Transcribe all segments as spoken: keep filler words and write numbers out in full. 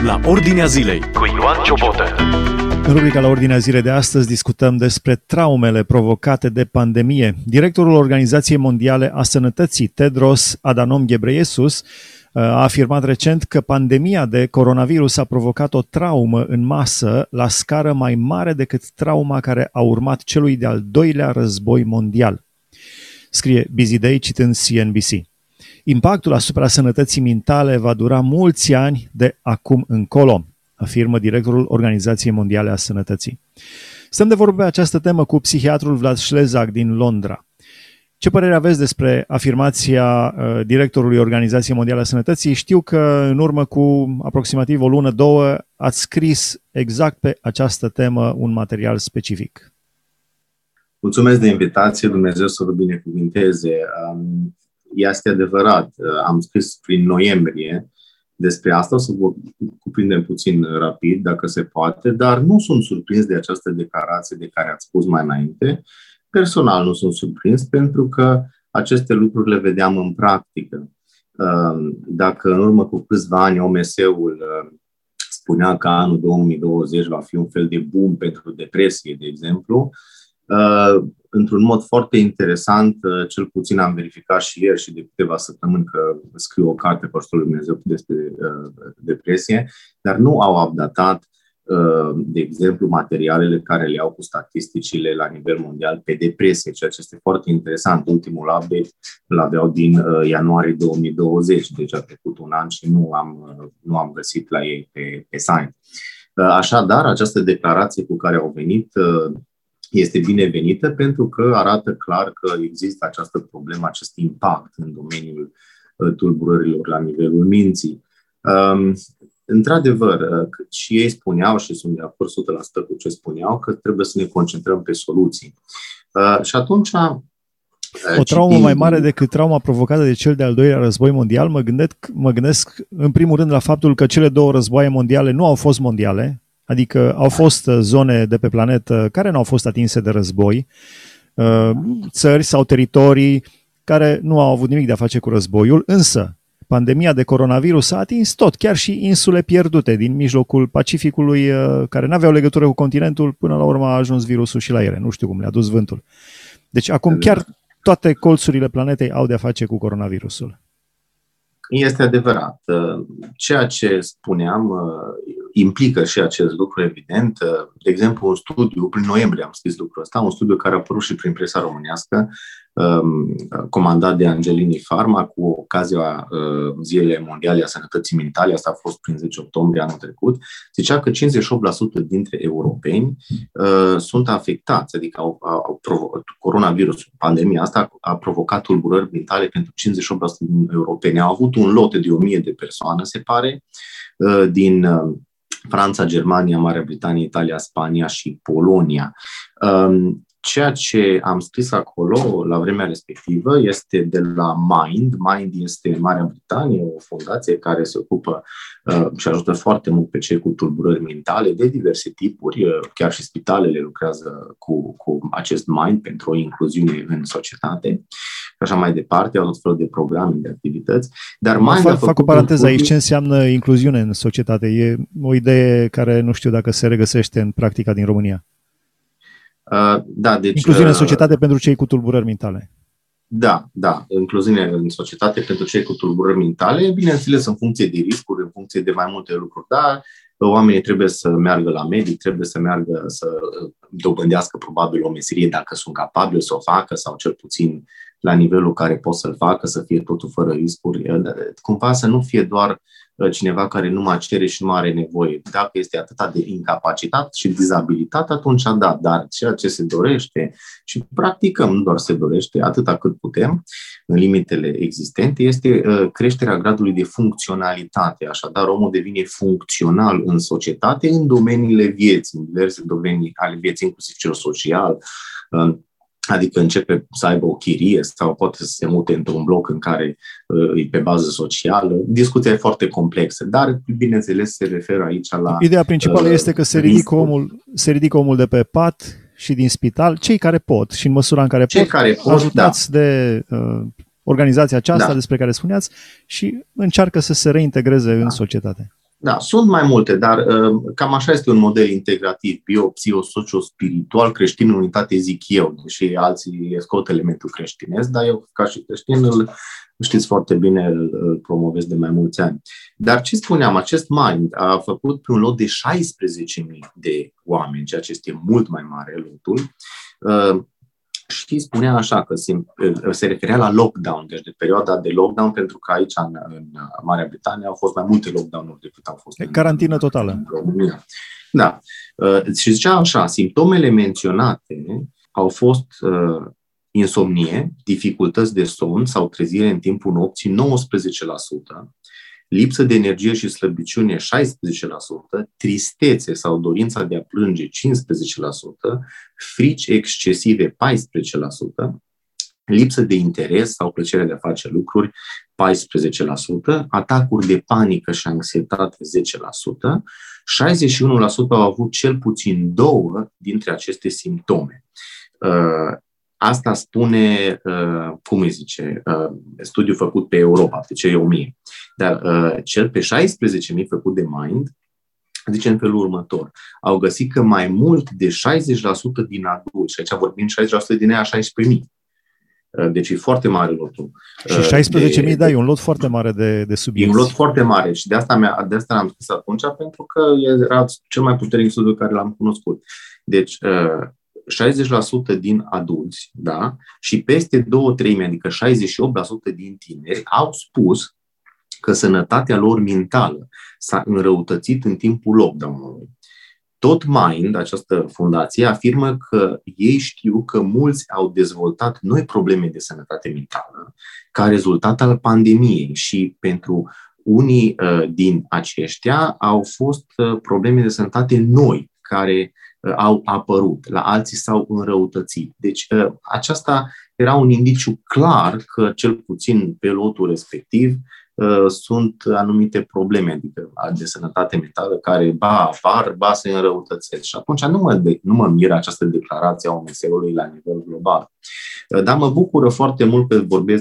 La Ordinea Zilei cu Ioan Ciobotă. În rubrica La Ordinea Zilei de astăzi discutăm despre traumele provocate de pandemie. Directorul Organizației Mondiale a Sănătății, Tedros Adhanom Ghebreyesus, a afirmat recent că pandemia de coronavirus a provocat o traumă în masă la scară mai mare decât trauma care a urmat celui de-al doilea război mondial. Scrie Busy Day citând C N B C. Impactul asupra sănătății mentale va dura mulți ani de acum încolo, afirmă directorul Organizației Mondiale a Sănătății. Stăm de vorbă pe această temă cu psihiatrul Vlad Șlezac din Londra. Ce părere aveți despre afirmația uh, directorului Organizației Mondiale a Sănătății? Știu că în urmă cu aproximativ o lună, două, ați scris exact pe această temă un material specific. Mulțumesc de invitație, Dumnezeu să vă binecuvinteze. Um, este adevărat, am scris prin noiembrie despre asta, o să vă cuprindem puțin rapid, dacă se poate, dar nu sunt surprins de această declarație de care ați spus mai înainte. Personal nu sunt surprins, pentru că aceste lucruri le vedeam în practică. Dacă în urmă cu câțiva ani O M S-ul spunea că anul două mii douăzeci va fi un fel de boom pentru depresie, de exemplu, într-un mod foarte interesant, cel puțin am verificat și ieri și de câteva săptămâni că scriu o carte pe ajutorul lui Dumnezeu despre depresie, dar nu au updatat, de exemplu, materialele care le au cu statisticile la nivel mondial pe depresie, ceea ce este foarte interesant. Ultimul update îl aveau din ianuarie două mii douăzeci, deci a trecut un an și nu am, nu am găsit la ei pe, pe site. Așadar, această declarație cu care au venit este binevenită pentru că arată clar că există această problemă, acest impact în domeniul tulburărilor la nivelul minții. Într-adevăr, și ei spuneau, și sunt de acord o sută la sută cu ce spuneau, că trebuie să ne concentrăm pe soluții. Și atunci... O traumă citim... mai mare decât trauma provocată de cel de-al doilea război mondial, mă gândesc, mă gândesc în primul rând la faptul că cele două războaie mondiale nu au fost mondiale, adică au fost zone de pe planetă care nu au fost atinse de război, țări sau teritorii care nu au avut nimic de a face cu războiul, însă pandemia de coronavirus a atins tot, chiar și insule pierdute din mijlocul Pacificului, care n-aveau legătură cu continentul, până la urmă a ajuns virusul și la ele, nu știu cum le-a dus vântul. Deci acum chiar toate colțurile planetei au de-a face cu coronavirusul. Este adevărat. Ceea ce spuneam implică și acest lucru, evident. De exemplu, un studiu, prin noiembrie am scris lucrul ăsta, un studiu care a apărut și prin presa românească, comandat de Angelini Pharma, cu ocazia Zilei Mondiale a Sănătății Mentale, asta a fost prin zece octombrie anul trecut, zicea că cincizeci și opt la sută dintre europeni uh, sunt afectați, adică au, au provo- coronavirusul, pandemia asta a provocat tulburări mentale pentru cincizeci și opt la sută din europeni. Au avut un lot de o mie de persoane, se pare, uh, din uh, Franța, Germania, Marea Britanie, Italia, Spania și Polonia. Um, Ceea ce am scris acolo la vremea respectivă este de la Mind. Mind este Marea Britanie, o fundație care se ocupă uh, și ajută foarte mult pe cei cu tulburări mentale de diverse tipuri. Uh, chiar și spitalele lucrează cu, cu acest Mind pentru o incluziune în societate și așa mai departe. Au tot felul de programe, de activități. Dar Mind fac, fac o paranteză aici. Ce înseamnă incluziune în societate? E o idee care nu știu dacă se regăsește în practica din România. Uh, da, deci, incluziune în societate uh, pentru cei cu tulburări mentale. Da, da, incluziune în societate pentru cei cu tulburări mentale, bineînțeles în funcție de riscuri, în funcție de mai multe lucruri, dar oamenii trebuie să meargă la medic, trebuie să meargă să dobândească probabil o meserie dacă sunt capabili să o facă sau cel puțin la nivelul care pot să-l facă, să fie totul fără riscuri, cumva să nu fie doar cineva care nu mai cere și nu are nevoie. Dacă este atât de incapacitat și dizabilitat, atunci da, dar ceea ce se dorește și practicăm, nu doar se dorește, atâta cât putem, în limitele existente, este creșterea gradului de funcționalitate. Așadar, omul devine funcțional în societate, în domeniile vieții, în diverse domenii ale vieții, inclusiv cel social, adică începe să aibă o chirie sau poate să se mute într-un bloc în care uh, e pe bază socială. Discuția e foarte complexă, dar, bineînțeles, se referă aici la... Ideea principală uh, este că se ridică, omul, se ridică omul de pe pat și din spital, cei care pot și în măsura în care cei pot, care pot ajutați da. de uh, organizația aceasta da. despre care spuneați și încearcă să se reintegreze da. în societate. Da, sunt mai multe, dar cam așa este un model integrativ, bio-psiho-socio-spiritual, creștin în unitate, zic eu, deși alții scot elementul creștinesc, dar eu, ca și creștin, îl știți foarte bine, îl promovez de mai mulți ani. Dar ce spuneam, acest Mind a făcut pe un lot de șaisprezece mii de oameni, ceea ce este mult mai mare lotul, și spunea așa că se, se referea la lockdown, deci de perioada de lockdown, pentru că aici, în, în Marea Britanie, au fost mai multe lockdown-uri decât au fost e în carantină totală. În România. Da. Și zicea așa, simptomele menționate au fost uh, insomnie, dificultăți de somn sau trezire în timpul nopții nouăsprezece la sută, lipsă de energie și slăbiciune șaisprezece la sută, tristețe sau dorința de a plânge cincisprezece la sută, frici excesive paisprezece la sută, lipsă de interes sau plăcere de a face lucruri paisprezece la sută, atacuri de panică și anxietate zece la sută, șaizeci și unu la sută au avut cel puțin două dintre aceste simptome. Asta spune, cum îi zice, studiul făcut pe Europa, pe cei o mie. Dar cel pe șaisprezece mii făcut de Mind, zice în felul următor, au găsit că mai mult de șaizeci la sută din adulți, și aici vorbim șaizeci la sută din ea șaisprezece mii, deci e foarte mare lotul. Și șaisprezece mii, da, e un lot foarte mare de, de subiecti. E un lot foarte mare și de asta, mi-a, de asta l-am scris atunci, pentru că era cel mai puternic studiu care l-am cunoscut. Deci, șaizeci la sută din adulți, da, și peste două treimi, adică șaizeci și opt la sută din tineri, au spus că sănătatea lor mentală s-a înrăutățit în timpul lockdown-ului. Tot Mind, această fundație, afirmă că ei știu că mulți au dezvoltat noi probleme de sănătate mentală ca rezultat al pandemiei și pentru unii uh, din aceștia au fost uh, probleme de sănătate noi care uh, au apărut, la alții s-au înrăutățit. Deci uh, aceasta era un indiciu clar că cel puțin pe lotul respectiv sunt anumite probleme adică de sănătate mentală care ba apar, ba se înrăutățesc. Și atunci nu mă, de, nu mă miră această declarație a O M S-ului la nivel global. Dar mă bucură foarte mult că vorbesc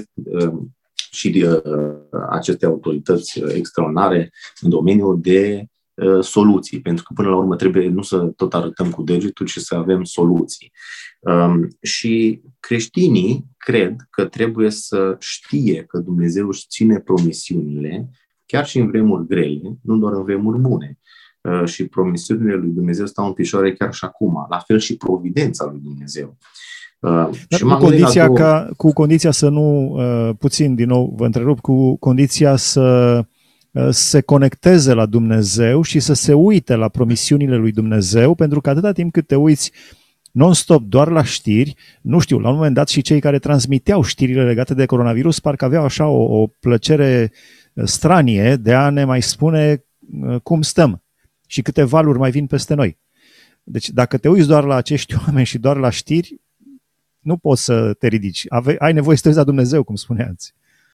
și de aceste autorități extraordinare în domeniul de soluții, pentru că până la urmă trebuie nu să tot arătăm cu degetul, ci să avem soluții. Um, și creștinii cred că trebuie să știe că Dumnezeu își ține promisiunile chiar și în vremuri grele, nu doar în vremuri bune. Uh, și promisiunile lui Dumnezeu stau în picioare chiar și acum, la fel și providența lui Dumnezeu. Uh, și cu, condiția două... ca, cu condiția să nu, uh, puțin din nou vă întrerup, cu condiția să se conecteze la Dumnezeu și să se uite la promisiunile lui Dumnezeu, pentru că atâta timp cât te uiți non-stop doar la știri, nu știu, la un moment dat și cei care transmiteau știrile legate de coronavirus parcă aveau așa o, o plăcere stranie de a ne mai spune cum stăm și câte valuri mai vin peste noi. Deci dacă te uiți doar la acești oameni și doar la știri, nu poți să te ridici. Ave, ai nevoie să te uiți la Dumnezeu, cum spuneați.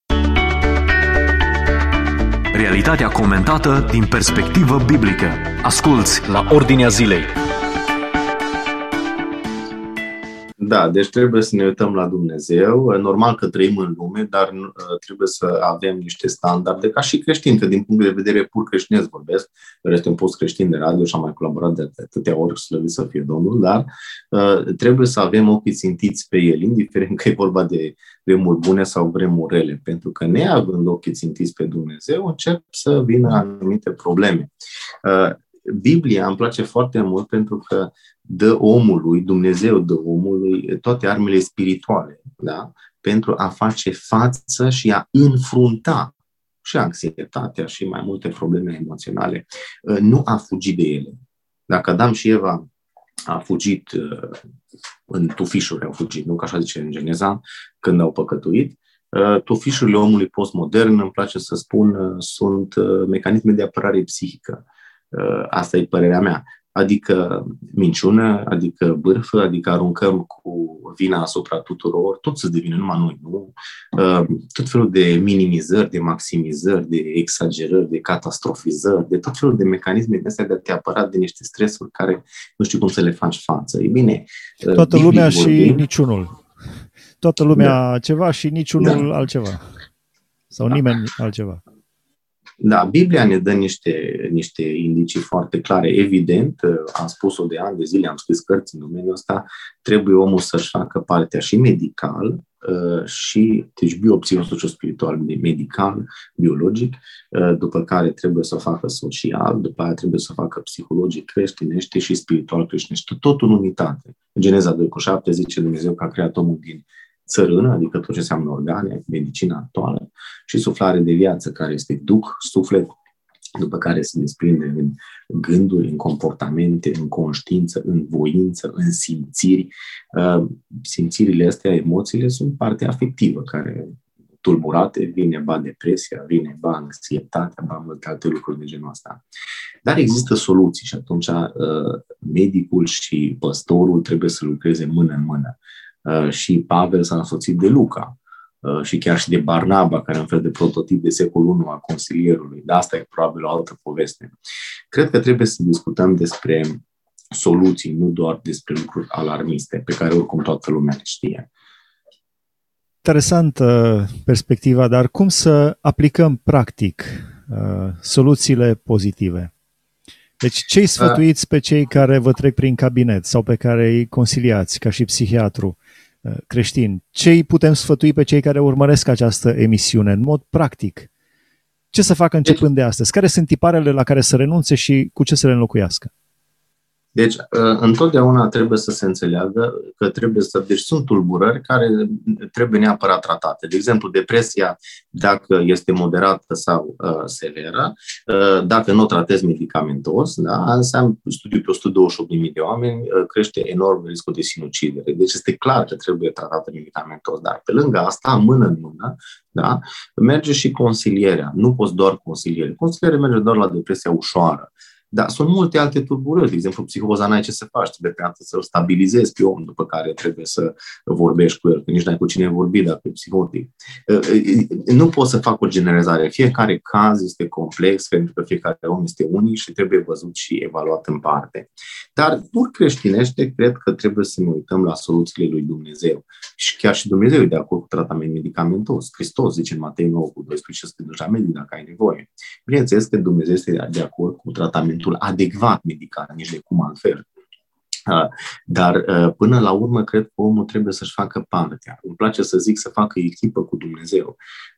Realitatea comentată din perspectivă biblică. Asculți la Ordinea Zilei. Da, deci trebuie să ne uităm la Dumnezeu. Normal că trăim în lume, dar trebuie să avem niște standarde, ca și creștini, că din punct de vedere pur creștinesc vorbesc. Este un post creștin de radio și am mai colaborat de atâtea ori, slăvit să fie Domnul, dar uh, trebuie să avem ochii țintiți pe el, indiferent că e vorba de vremuri bune sau vremuri rele. Pentru că neavând ochii țintiți pe Dumnezeu, încep să vină anumite probleme. Uh, Biblia îmi place foarte mult pentru că dă omului, Dumnezeu dă omului toate armele spirituale, da? Pentru a face față și a înfrunta și anxietatea și mai multe probleme emoționale, nu a fugi de ele. Dacă Adam și Eva a fugit în tufișuri, au fugit, nu? Că așa zice în Geneza, când au păcătuit, tufișurile omului postmodern, îmi place să spun, sunt mecanisme de apărare psihică. Asta e părerea mea. Adică minciună, adică bârfă, adică aruncăm cu vina asupra tuturor, tot să devină numai noi, nu? Tot felul de minimizări, de maximizări, de exagerări, de catastrofizări, de tot felul de mecanisme de astea de a te apăra de niște stresuri care nu știu cum să le faci față. E bine. Toată lumea și vorbim. Niciunul. Toată lumea da. Ceva și niciunul da. Altceva. Sau da. Nimeni altceva. Da, Biblia ne dă niște, niște indicii foarte clare. Evident, am spus-o de ani de zile, am scris cărți în domeniul ăsta, trebuie omul să-și facă partea și medical, și deci biopsihosociospiritual, medical, biologic, după care trebuie să o facă social, după aia trebuie să o facă psihologic creștinește și spiritual creștinește, totul în unitate. Geneza doi cu șapte zice Dumnezeu că a creat omul din țărână, adică tot ce înseamnă organe, medicina actuală, și suflare de viață, care este duh, suflet, după care se desprinde în gânduri, în comportamente, în conștiință, în voință, în simțiri. Simțirile astea, emoțiile, sunt partea afectivă, care tulburate, vine ba depresia, vine ba anxietatea, ba multe alte lucruri de genul ăsta. Dar există soluții și atunci medicul și păstorul trebuie să lucreze mână în mână. Și Pavel s-a însoțit de Luca și chiar și de Barnaba, care e un fel de prototip de secolul unu a consilierului. Dar asta e probabil o altă poveste. Cred că trebuie să discutăm despre soluții, nu doar despre lucruri alarmiste, pe care oricum toată lumea le știe. Interesantă perspectiva, dar cum să aplicăm practic uh, soluțiile pozitive? Deci ce-i sfătuiți pe cei care vă trec prin cabinet sau pe care îi consiliați ca și psihiatru uh, creștin? Ce-i putem sfătui pe cei care urmăresc această emisiune în mod practic? Ce să facă începând de astăzi? Care sunt tiparele la care să renunțe și cu ce să le înlocuiască? Deci, întotdeauna trebuie să se înțeleagă că trebuie să... Deci sunt tulburări care trebuie neapărat tratate. De exemplu, depresia, dacă este moderată sau uh, severă, uh, dacă nu o tratezi medicamentos, da, înseamnă studiul pe o sută douăzeci și opt de mii de oameni, uh, crește enorm riscul de sinucidere. Deci este clar că trebuie tratată medicamentos. Dar pe lângă asta, mână în mână, da, merge și consilierea. Nu poți doar consiliere. Consilierea merge doar la depresia ușoară. Dar sunt multe alte tulburări. De exemplu, psihoza n-ai ce să faci, trebuie pe atât să-l stabilizezi pe om, după care trebuie să vorbești cu el, că nici n-ai cu cine vorbi dacă e psihotic. Nu pot să fac o generalizare. Fiecare caz este complex, pentru că fiecare om este unic și trebuie văzut și evaluat în parte. Dar, pur creștinește, cred că trebuie să ne uităm la soluțiile lui Dumnezeu. Și chiar și Dumnezeu e de acord cu tratament medicamentos. Hristos zice în Matei nouă cu doisprezece să te duci la medic dacă ai nevoie. Bineînțeles că Dumnezeu este de acord cu tratamentul adecvat medical, nici de cum altfel. Dar până la urmă cred că omul trebuie să-și facă partea. Îmi place să zic să facă echipă cu Dumnezeu.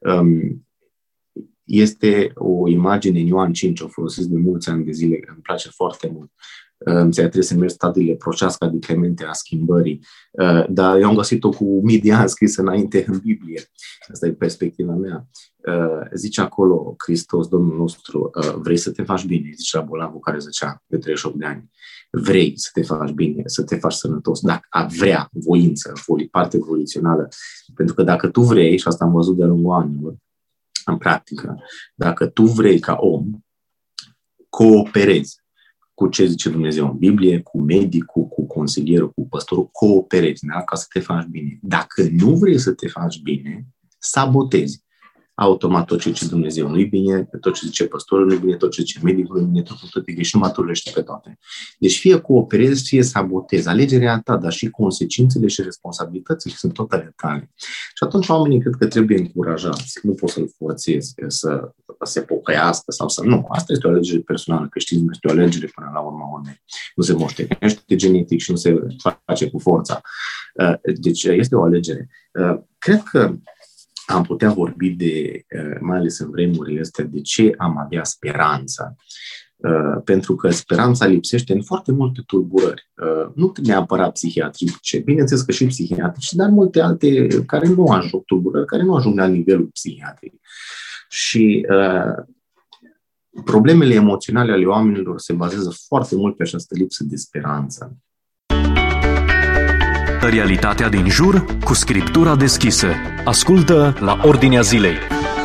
Este o imagine în Ioan cinci, o folosesc de mulți ani de zile, îmi place foarte mult. Îmi trebuie să merg stadiile Proceasca de Clemente a schimbării, dar eu am găsit-o cu mii de ani scrisă înainte în Biblie. Asta e perspectiva mea. Zice acolo Hristos, Domnul nostru, vrei să te faci bine? Zice la bolnavul care zicea de treizeci și opt de ani. Vrei să te faci bine, să te faci sănătos, dacă a vrea, voință, parte volițională. Pentru că dacă tu vrei, și asta am văzut de-a lungul anilor, în practică, dacă tu vrei ca om, cooperezi cu ce zice Dumnezeu în Biblie, cu medicul, cu consilierul, cu păstorul, cooperezi, da? Ca să te faci bine. Dacă nu vrei să te faci bine, sabotezi. Automat tot ce zice Dumnezeu nu-i bine, tot ce zice păstorul nu-i bine, tot ce zice medicul nu-i bine, tot, tot, tot, și nu maturește pe toate. Deci fie cooperezi, fie sabotezi. Alegerea a ta, dar și consecințele și responsabilitățile sunt tot ale tale. Și atunci oamenii cred că trebuie încurajați. Nu poți să-l forțezi să se pocăiască sau să... Nu, asta este o alegere personală, că știți, este o alegere până la urma urmei. Nu se moștenește genetic și nu se face cu forța. Deci este o alegere. Cred că am putea vorbi de, mai ales în vremurile astea, de ce am avea speranță. Pentru că speranța lipsește în foarte multe tulburări. Nu neapărat psihiatrice, bineînțeles că și psihiatrice, dar multe alte care nu ajung, tulburări care nu ajung la nivelul psihiatric. Și uh, problemele emoționale ale oamenilor se bazează foarte mult pe această lipsă de speranță. Realitatea din jur cu scriptura deschisă. Ascultă La Ordinea Zilei.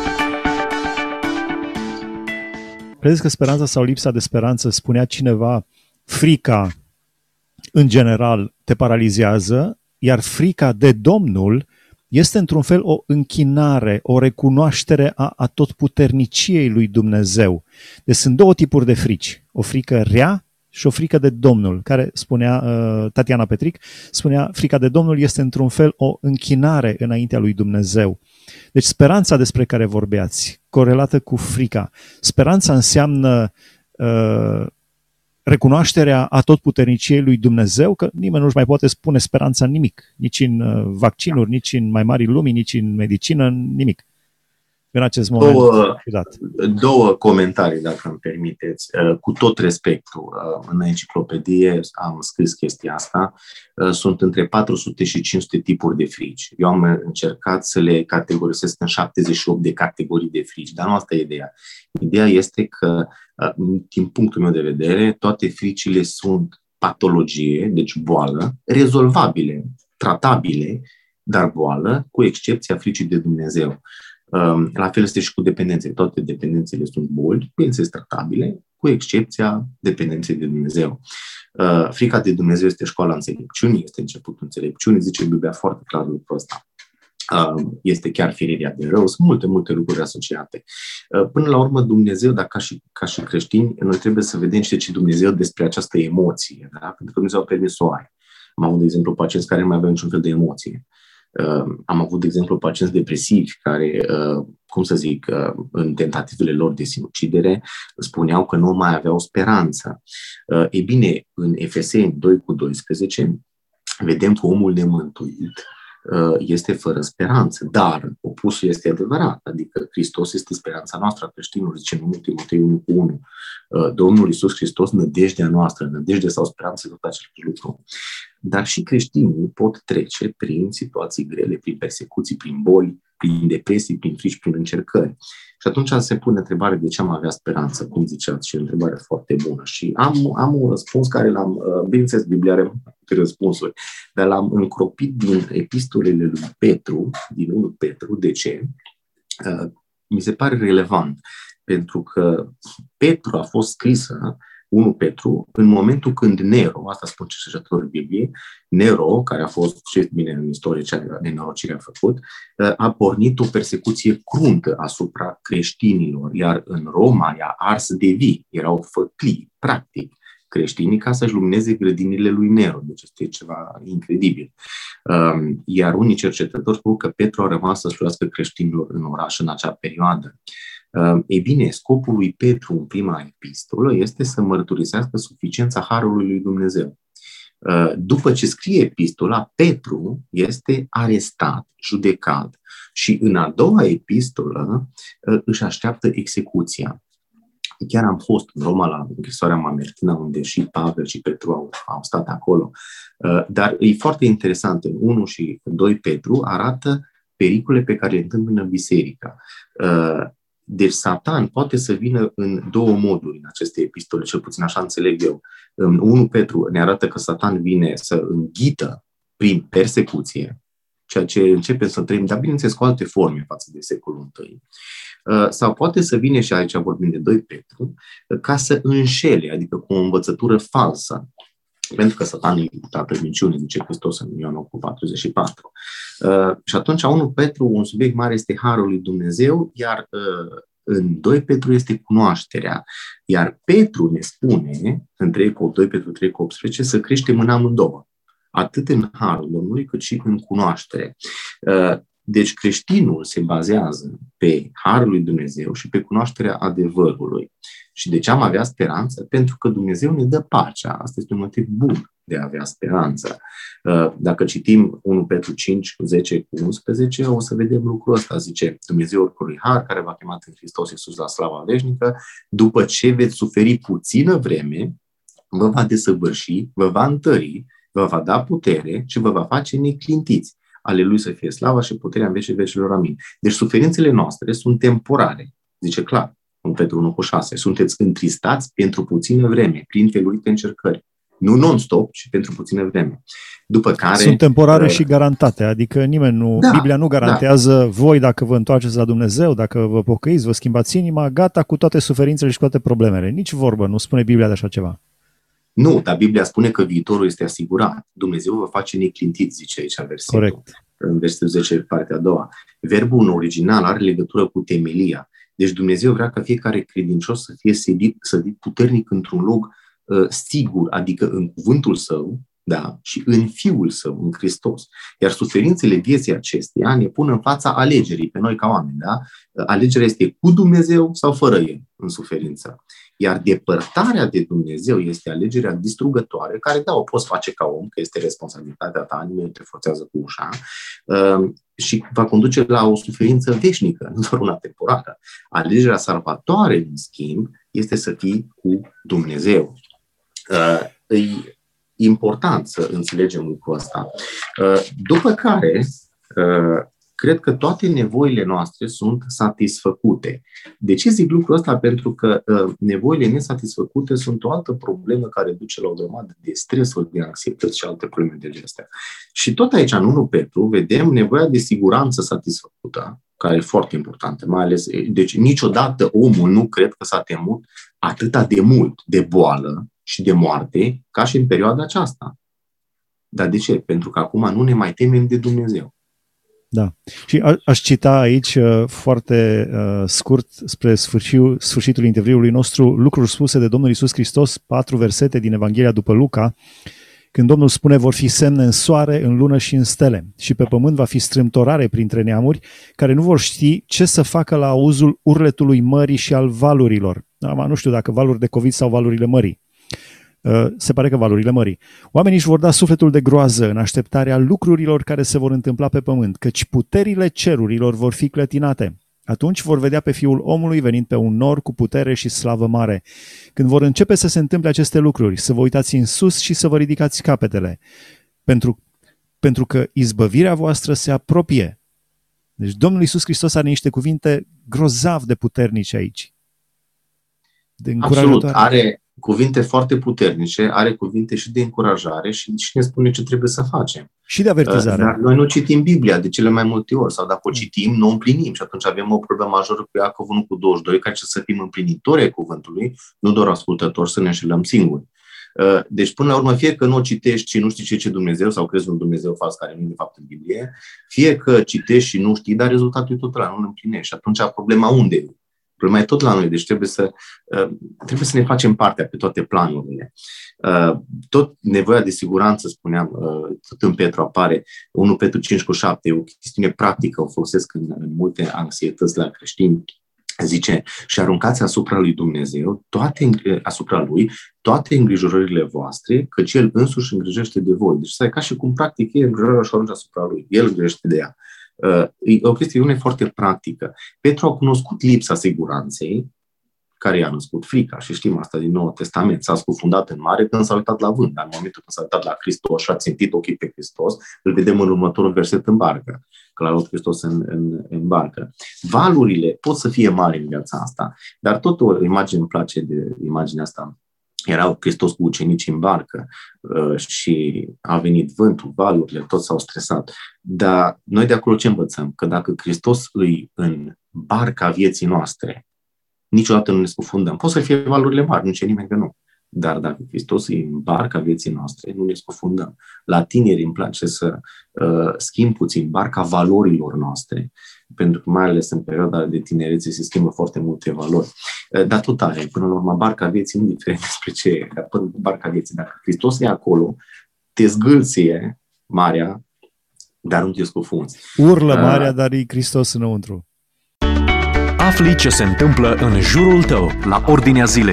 Credeți că speranța sau lipsa de speranță, spunea cineva, frica în general te paralizează, iar frica de Domnul este într-un fel o închinare, o recunoaștere a atotputerniciei lui Dumnezeu. Deci sunt două tipuri de frici, o frică rea și o frică de Domnul, care spunea uh, Tatiana Petric, spunea frica de Domnul este într-un fel o închinare înaintea lui Dumnezeu. Deci speranța despre care vorbeați, corelată cu frica, speranța înseamnă uh, recunoașterea atotputerniciei lui Dumnezeu, că nimeni nu-și mai poate spune speranța în nimic, nici în uh, vaccinuri, nici în mai mari lumii, nici în medicină, în nimic. În acest moment. Două, două comentarii, dacă îmi permiteți. Cu tot respectul, în enciclopedie am scris chestia asta. Sunt între patru sute și cinci sute tipuri de frici. Eu am încercat să le categorisesc în șaptezeci și opt de categorii de frici, dar nu asta e ideea. Ideea este că, din punctul meu de vedere, toate fricile sunt patologie, deci boală, rezolvabile, tratabile, dar boală, cu excepția fricii de Dumnezeu. La fel este și cu dependențele. Toate dependențele sunt boli, bineînțeles tratabile, cu excepția dependenței de Dumnezeu. Frica de Dumnezeu este școala înțelepciunii, este începutul înțelepciunii, zice Biblia foarte clar lucrul ăsta. Este chiar ferirea de rău, sunt multe, multe lucruri asociate. Până la urmă, Dumnezeu, dar ca și, ca și creștini, noi trebuie să vedem ce zice Dumnezeu despre această emoție, da? Pentru că Dumnezeu a permis să o ai. Am avut, de exemplu, pacienți care nu mai aveau niciun fel de emoție. Uh, am avut, de exemplu, pacienți depresivi care, uh, cum să zic, uh, în tentativele lor de sinucidere, spuneau că nu mai aveau speranță. Uh, e bine, în Efeseni doi cu doisprezece vedem că omul nemântuit uh, este fără speranță, dar opusul este adevărat, adică Hristos este speranța noastră a creștinilor, zice în unu Timotei unu cu unu. Uh, Domnul Iisus Hristos, nădejdea noastră, nădejde sau speranță, tot același lucru. Dar și creștinii pot trece prin situații grele, prin persecuții, prin boli, prin depresii, prin frici, prin încercări. Și atunci se pune întrebarea de ce am avea speranță, cum ziceați, și o întrebare foarte bună. Și am, am un răspuns care l-am, bineînțeles, Biblia are multe răspunsuri, dar l-am încropit din epistolele lui Petru, din unu Petru. De ce? Mi se pare relevant, pentru că Petru a fost scrisă unu Petru, în momentul când Nero, asta spun cercetătorul Bibliei, Nero, care a fost, știți bine în istorie ce nenorocire a făcut, a pornit o persecuție cruntă asupra creștinilor, iar în Roma i-a ars de vii, erau făclii, practic, creștinii ca să-și lumineze grădinile lui Nero. Deci este ceva incredibil. Iar unii cercetători spun că Petru a rămas să slujească creștinilor în oraș în acea perioadă. Ei bine, scopul lui Petru în prima epistolă este să mărturisească suficiența harului lui Dumnezeu. După ce scrie epistola, Petru este arestat, judecat și în a doua epistolă își așteaptă execuția. Chiar am fost în Roma la închisoarea Mamertina, unde și Pavel și Petru au, au stat acolo. Dar e foarte interesant, în unu și doi Petru arată pericole pe care le întâmpină biserica. Deci Satan poate să vină în două moduri în aceste epistole, cel puțin așa înțeleg eu. În unu Petru ne arată că Satan vine să înghită prin persecuție, ceea ce începem să trăim, dar bineînțeles cu alte forme față de secolul întâi. Sau poate să vină, și aici vorbim de doi Petru, ca să înșele, adică cu o învățătură falsă. Pentru că Satan e tatăl minciunii, zice Hristos în Ioan opt cu patruzeci și patru. Uh, și atunci, unu Petru, un subiect mare este harul lui Dumnezeu, iar uh, în doi Petru este cunoașterea. Iar Petru ne spune, în doi Petru trei cu optsprezece, să creștem în amândouă, atât în harul Domnului, cât și în cunoaștere. Uh, deci creștinul se bazează pe harul lui Dumnezeu și pe cunoașterea adevărului. Și de ce am avea speranță? Pentru că Dumnezeu ne dă pacea. Asta este un motiv bun de a avea speranță. Dacă citim unu Petru cinci, zece cu unsprezece, o să vedem lucrul ăsta. Zice, Dumnezeu oricărui har, care v-a chemat în Hristos Iisus la slava veșnică, după ce veți suferi puțină vreme, vă va desăvârși, vă va întări, vă va da putere și vă va face neclintiți. Ale Lui să fie slava și puterea în vecii vecilor. Amin. Deci suferințele noastre sunt temporare. Zice clar, în Petru unu cu șase. Sunteți întristați pentru puțină vreme, prin felurite încercări. Nu non-stop, ci pentru puțină vreme. După care... Sunt temporare uh, și garantate, adică nimeni nu... Da, Biblia nu garantează da. Voi dacă vă întoarceți la Dumnezeu, dacă vă pocăiți, vă schimbați inima, gata cu toate suferințele și cu toate problemele. Nici vorbă, nu spune Biblia de așa ceva. Nu, dar Biblia spune că viitorul este asigurat. Dumnezeu vă face neclintit, zice aici versetul. Corect. În versetul zece, partea a doua. Verbul în original are legătură cu temelia. Deci Dumnezeu vrea ca fiecare credincios să fie sădit, sădit puternic într-un loc uh, sigur, adică în cuvântul său, da? Și în Fiul Său, în Hristos. Iar suferințele vieții acesteia ne pun în fața alegerii pe noi ca oameni. Da? Alegerea este cu Dumnezeu sau fără El în suferință. Iar depărtarea de Dumnezeu este alegerea distrugătoare, care, da, o poți face ca om, că este responsabilitatea ta, nimeni te forțează cu ușa, uh, și va conduce la o suferință veșnică, nu doar una temporară. Alegerea salvatoare, în schimb, este să fii cu Dumnezeu. Uh, e important să înțelegem lucrul ăsta. Uh, după care, uh, cred că toate nevoile noastre sunt satisfăcute. De ce zic lucrul ăsta? Pentru că uh, nevoile nesatisfăcute sunt o altă problemă care duce la o grămadă de stresuri, de anxietăți și alte probleme de genul ăsta. Și tot aici, în unu Petru, vedem nevoia de siguranță satisfăcută, care e foarte importantă. Mai ales, deci niciodată omul nu cred că s-a temut atâta de mult de boală și de moarte ca și în perioada aceasta. Dar de ce? Pentru că acum nu ne mai temem de Dumnezeu. Da. Și a, aș cita aici uh, foarte uh, scurt spre sfârșitul, sfârșitul interviului nostru lucruri spuse de Domnul Iisus Hristos, patru versete din Evanghelia după Luca, când Domnul spune: vor fi semne în soare, în lună și în stele, și pe pământ va fi strâmtorare printre neamuri, care nu vor ști ce să facă la auzul urletului mării și al valurilor. Acum, nu știu dacă valuri de COVID sau valurile mării. Se pare că valurile mării. Oamenii își vor da sufletul de groază în așteptarea lucrurilor care se vor întâmpla pe pământ, căci puterile cerurilor vor fi clătinate. Atunci vor vedea pe Fiul omului venind pe un nor cu putere și slavă mare. Când vor începe să se întâmple aceste lucruri, să vă uitați în sus și să vă ridicați capetele, pentru, pentru că izbăvirea voastră se apropie. Deci Domnul Iisus Hristos are niște cuvinte grozav de puternice aici. De Absolut, are cuvinte foarte puternice, are cuvinte și de încurajare și, și ne spune ce trebuie să facem. Și de avertizare. Dar noi nu citim Biblia de cele mai multe ori, sau dacă o citim, nu o împlinim și atunci avem o problemă majoră cu Iacov unu cu douăzeci și doi, ca să fim împlinitori ai cuvântului, nu doar ascultători, să ne înșelăm singuri. Deci, până la urmă, fie că nu o citești și nu știi ce ce Dumnezeu sau crezi un Dumnezeu fals care nu e de fapt în Biblie, fie că citești și nu știi, dar rezultatul e tot ăla, nu îl împlinești. Și atunci problema unde e? Problema e tot la noi, deci trebuie să, trebuie să ne facem partea pe toate planurile. Tot nevoia de siguranță, spuneam, tot în Petru apare, unu Petru cinci cu șapte, e o chestiune practică, o folosesc în, în multe anxietăți la creștini. Zice: și aruncați asupra lui Dumnezeu, toate, asupra lui, toate îngrijorările voastre, căci El însuși îngrijește de voi. Deci stai ca și cum practic e îngrijorarea și arunci asupra lui. El îngrijește de ea. E o chestiune foarte practică. Petru a cunoscut lipsa siguranței, care i-a născut frica, și știm asta din Noul Testament. S-a scufundat în mare când s-a uitat la vânt, dar în momentul când s-a uitat la Hristos și a țintit ochii pe Hristos, îl vedem în următorul verset în barcă, că l-a luat Hristos în, în, în barcă. Valurile pot să fie mari în viața asta, dar tot o imagine îmi place de imaginea asta. Era Hristos cu ucenicii în barcă uh, și a venit vântul, valurile, toți s-au stresat. Dar noi de acolo ce învățăm? Că dacă Hristos îi în barca vieții noastre, niciodată nu ne scufundăm. Pot să fie valurile mari, nu ce nimeni că nu. Dar dacă Hristos îi în barca vieții noastre, nu ne scufundăm. La tineri îmi place să uh, schimb puțin barca valorilor noastre, pentru că mai ales în perioada de tinerețe se schimbă foarte multe valori. Uh, dar tot are, până la urmă, barca vieții, indiferent despre ce e, barca vieții, dacă Hristos e acolo, te zgâlție marea, dar nu te scufunzi. Urlă marea, uh, dar e Hristos înăuntru. Afli ce se întâmplă în jurul tău, la Ordinea Zilei.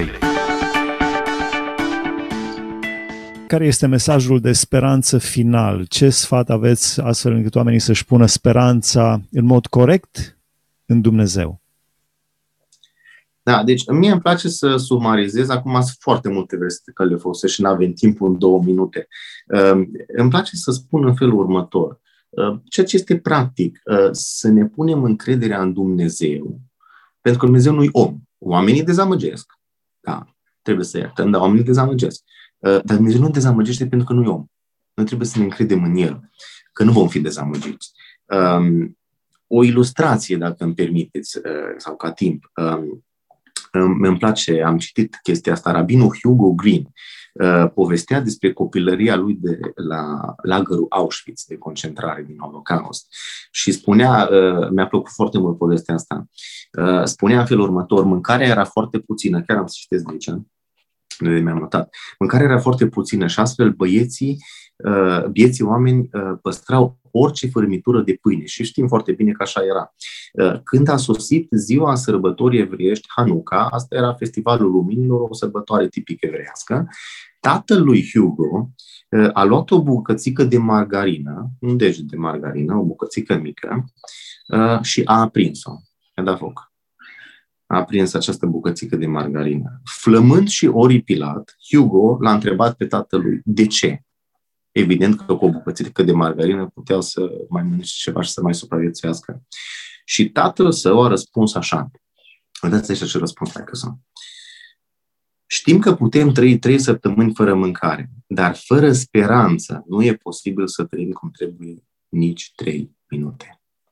Care este mesajul de speranță final? Ce sfat aveți astfel încât oamenii să-și pună speranța în mod corect în Dumnezeu? Da, deci mie îmi place să sumarizez. Acum sunt foarte multe versete că le folosesc și n-avem timp în două minute. Uh, îmi place să spun în felul următor. Uh, ceea ce este practic, uh, să ne punem încrederea în Dumnezeu, pentru că Dumnezeu nu-i om. Oamenii dezamăgesc. Da, trebuie să iertăm, dar oamenii dezamăgesc. Dar Dumnezeu nu dezamăgește pentru că nu e om. Noi trebuie să ne încredem în El, că nu vom fi dezamăgiți. Um, o ilustrație, dacă îmi permiteți, uh, sau ca timp, um, îmi place, am citit chestia asta, rabinul Hugo Green uh, povestea despre copilăria lui de la lagărul Auschwitz de concentrare din Holocaust și spunea, uh, mi-a plăcut foarte mult povestea asta, uh, spunea în felul următor: mâncarea era foarte puțină, chiar am să citesc de aici, de mi-am notat. Mâncarea era foarte puțină și astfel băieții, uh, bieții oameni uh, păstrau orice fărâmitură de pâine și știm foarte bine că așa era. Uh, când a sosit ziua sărbătorii evreiești, Hanuca, asta era Festivalul Luminilor, o sărbătoare tipic evreiască, tatăl lui Hugo uh, a luat o bucățică de margarină, un deget de margarină, o bucățică mică, uh, și a aprins-o. I-a dat foc. A aprins această bucățică de margarină. Flămând și oripilat, Hugo l-a întrebat pe tatălui de ce. Evident că cu o bucățică de margarină puteau să mai mănânce ceva și să mai supraviețuiască. Și tatăl său a răspuns așa. Vedeți așa ce răspuns ai că sunt. Știm că putem trăi trei săptămâni fără mâncare, dar fără speranță nu e posibil să trăim cum trebuie nici trei minute.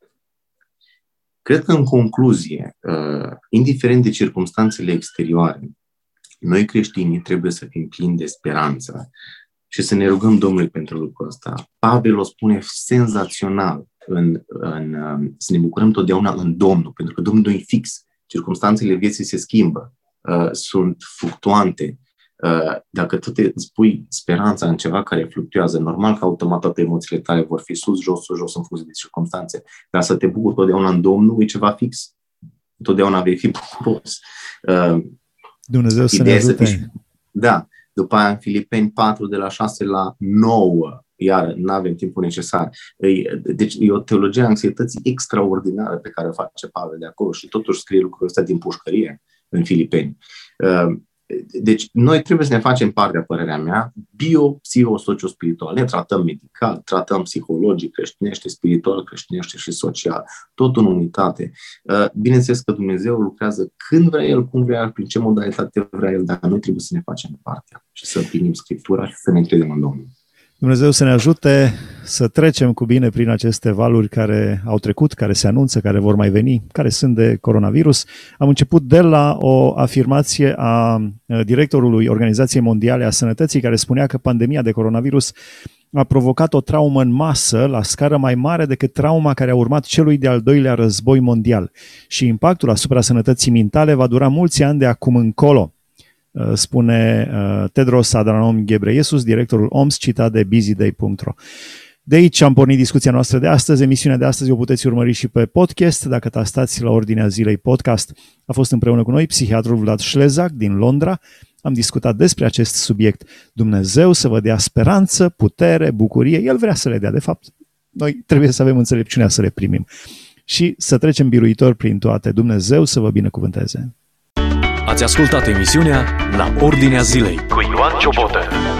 Cred că, în concluzie, uh, indiferent de circumstanțele exterioare, noi creștinii trebuie să fim plini de speranță și să ne rugăm Domnului pentru lucrul ăsta. Pavel o spune senzațional, în, în, uh, să ne bucurăm totdeauna în Domnul, pentru că Domnul e fix. Circumstanțele vieții se schimbă, uh, sunt fluctuante. Uh, dacă tu te spui speranța în ceva care fluctuează, normal că automat toate emoțiile tale vor fi sus, jos, sus, jos în funcție de circumstanțe. Dar să te bucuri totdeauna în Domnul e ceva fix. Totdeauna vei fi bucuros. Uh, Dumnezeu să ne ajute. Fii, da. După aia în Filipeni patru, de la șase la nouă, iar nu avem timpul necesar. Deci e o teologie a anxietății extraordinară pe care o face Pavel de acolo și totuși scrie lucrurile astea din pușcărie în Filipeni. Uh, Deci, noi trebuie să ne facem partea, părerea mea, bio-psiho-socio-spiritual. Ne tratăm medical, tratăm psihologic, creștinește, spiritual, creștinește și social, tot în unitate. Bineînțeles că Dumnezeu lucrează când vrea El, cum vrea El, prin ce modalitate vrea El, dar noi trebuie să ne facem partea și să împlinim Scriptura și să ne încredem în Domnul. Dumnezeu să ne ajute să trecem cu bine prin aceste valuri care au trecut, care se anunță, care vor mai veni, care sunt de coronavirus. Am început de la o afirmație a directorului Organizației Mondiale a Sănătății, care spunea că pandemia de coronavirus a provocat o traumă în masă la scară mai mare decât trauma care a urmat celui de-al doilea război mondial. Și impactul asupra sănătății mentale va dura mulți ani de acum încolo, spune Tedros Adhanom Ghebreyesus, directorul O M S, citat de busyday punct ro. De aici am pornit discuția noastră de astăzi. Emisiunea de astăzi o puteți urmări și pe podcast, dacă tastați la Ordinea Zilei Podcast. A fost împreună cu noi psihiatrul Vlad Șlezac din Londra. Am discutat despre acest subiect. Dumnezeu să vă dea speranță, putere, bucurie. El vrea să le dea, de fapt. Noi trebuie să avem înțelepciunea să le primim. Și să trecem biruitor prin toate. Dumnezeu să vă binecuvânteze. Ați ascultat emisiunea La Ordinea Zilei cu Ioan Ciobotă.